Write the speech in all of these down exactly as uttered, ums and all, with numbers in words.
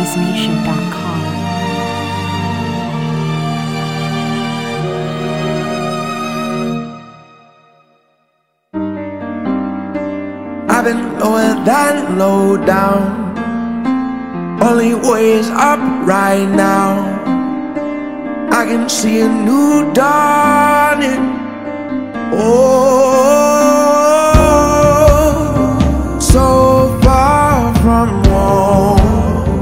bass nation dot com. I've been lower than low down, only way is up right now. I can see a new dawning. Oh, so far from home.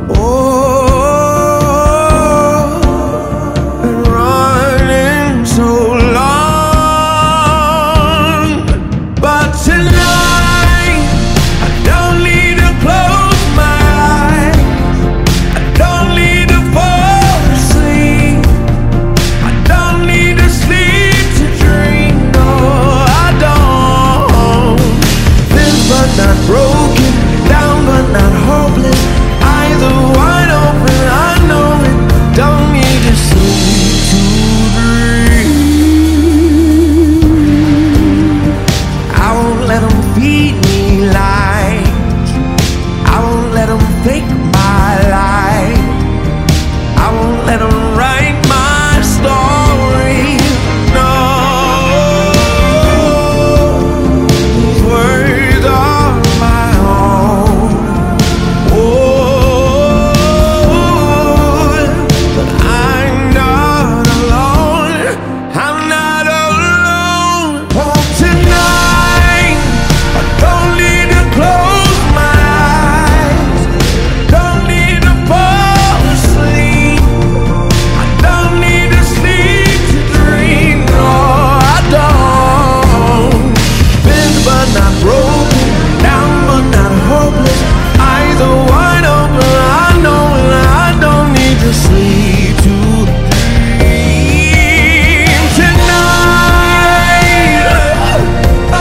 Oh, been running so long, but tonight I don't need to close my eyes. I don't need to fall asleep. I don't need to sleep to dream. No, I don't. Thin but not broken, down but not hopeless. Eyes are wide open, I know it. Don't need to sleep to dream. I won't let them feed me lies. I won't let them fake my life. I won't let them write my story. No, these words are my own. Oh, but I'm not alone. I'm not alone. Oh, tonight I don't need to close my eyes. Don't need to fall asleep. I don't need to sleep to dream. No, I don't. Bent but not broken, down but not hopeless. Eyes are wide open, I know it. I don't need to sleep to dream tonight. Oh,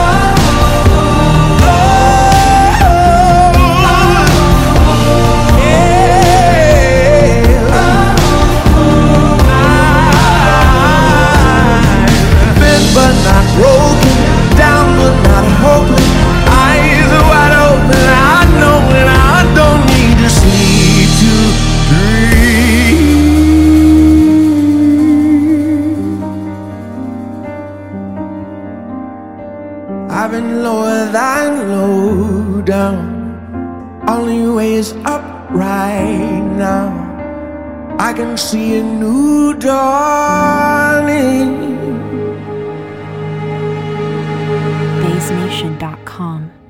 yeah. Bent but not broken, down but not hopeless. Eyes are wide open, I know it. I don't need to sleep to dream. I've been lower than low down, only way is up right now. I can see a new dawning. bass nation dot com.